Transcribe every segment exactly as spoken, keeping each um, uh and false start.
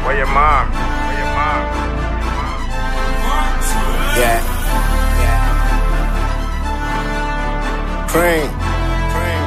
Where your mom? Where your mom? Yeah. Yeah. Cream. Cream.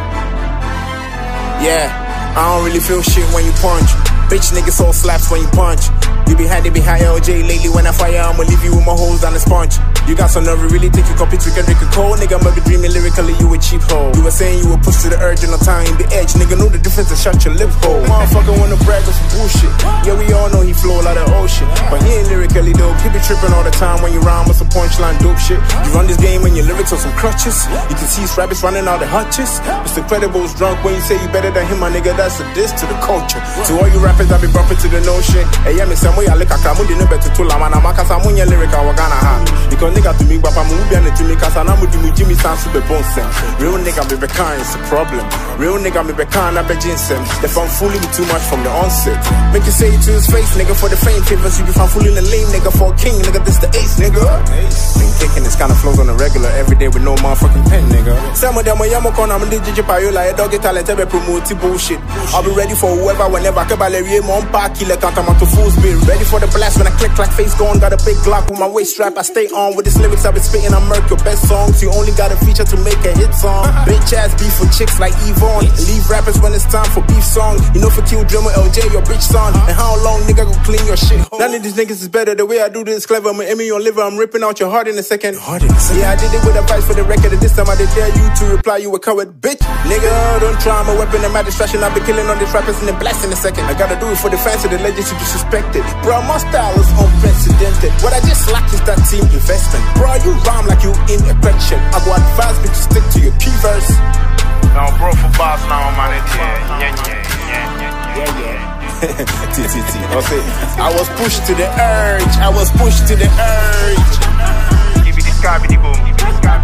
Yeah. I don't really feel shit when you punch. Bitch niggas all slaps when you punch. You be high, they be high L J lately. When I fire, I'ma leave you with my holes down the sponge. You got some nerve, really think you copy trick and Rick Cole. Nigga, I'ma be dreaming lyrically, you a cheap hoe. You were saying you were pushed to the urge in no time, the edge. Nigga, know the difference and shut your lip hole. Motherfucker wanna brag on some bullshit. Yeah, we all know he flow like the ocean, but he ain't lyrically dope. He be tripping all the time when you rhyme with some punchline dope shit. You run this game when your lyrics are some crutches. You can see rabbits running out the hutches. Mister Credible's drunk when you say you better than him, my nigga, that's a diss to the culture. To all you rappers that be bumping to the notion. Hey, yeah, me some way I lick a camundi no better to lama na makasa munya lyric I wagana ha. Because nigga to me bapa mu bi and to me kasa na mudi mu Jimmy Sans be bonsen. Real nigga me be kind, it's a problem. Real nigga me be kind, I be ginseng. If I'm fooling too much from the onset, make you say it to his face, nigga, for the fame favors. You be found fooling the lame nigga for a king, nigga, this the ace, nigga. Been kicking this kind of flows on the regular every day with no motherfucking pen, nigga. Some of them when I'm on, I'm a D J Payola, a doggy talent, every promote bullshit. I'll be ready for whoever, whenever. Kabalerie, mon pa, killer, tantamount to fools be ready for the blast when I click like face gone. Got a big Glock with my waist strap. I stay on with these lyrics I've been spitting. I murk your best songs. You only got a feature to make a hit song. Bitch ass beef for chicks like Yvonne. Leave rappers when it's time for beef song. You know for Kill Drummer L J, your bitch son. And how long nigga go clean your shit? None of these niggas is better. The way I do this is clever. I'm aiming your liver. I'm ripping out your heart in a second. Heart in a second. Yeah, I did it with a vice for the record. And this time I did dare you to reply. You a coward, bitch. Nigga, don't try my weapon and my distraction. I'll be killing all these rappers and then blast in a second. I gotta do it for the fans of the legends you disrespected. Bro, my style is unprecedented. What I just lack is that team investment. Bro, you rhyme like you in a correction. I go advise me to stick to your key verse. Now, bro, for boss now, man. Yeah, yeah, yeah, yeah, yeah. T T T. I'll say, I was pushed to the urge. I was pushed to the urge. Give me the scabby boom. Give me the scabby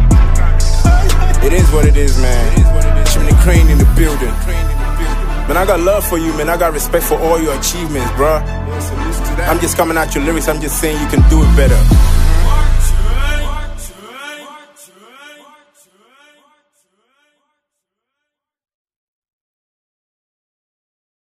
boom. It is what it is, man. Chimney Crane in the building. Man, I got love for you, man. I got respect for all your achievements, bruh. I'm just coming at your lyrics. I'm just saying you can do it better.